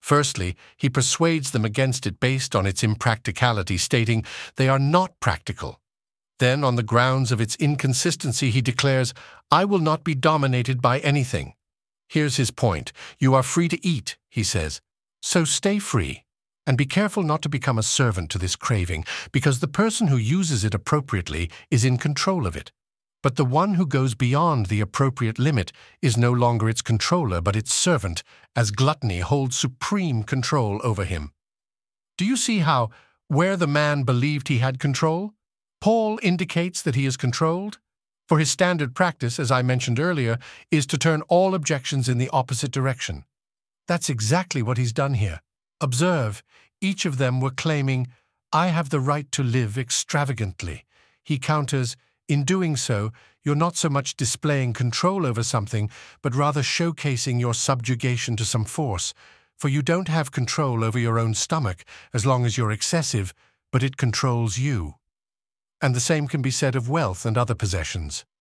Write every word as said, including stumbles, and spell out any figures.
Firstly, he persuades them against it based on its impracticality, stating they are not practical. Then, on the grounds of its inconsistency, he declares, "I will not be dominated by anything." Here's his point. You are free to eat, he says. So stay free. And be careful not to become a servant to this craving, because the person who uses it appropriately is in control of it. But the one who goes beyond the appropriate limit is no longer its controller, but its servant, as gluttony holds supreme control over him. Do you see how, where the man believed he had control, Paul indicates that he is controlled? For his standard practice, as I mentioned earlier, is to turn all objections in the opposite direction. That's exactly what he's done here. Observe, each of them were claiming, "I have the right to live extravagantly." He counters, "In doing so, you're not so much displaying control over something, but rather showcasing your subjugation to some force. For you don't have control over your own stomach as long as you're excessive, but it controls you." And the same can be said of wealth and other possessions.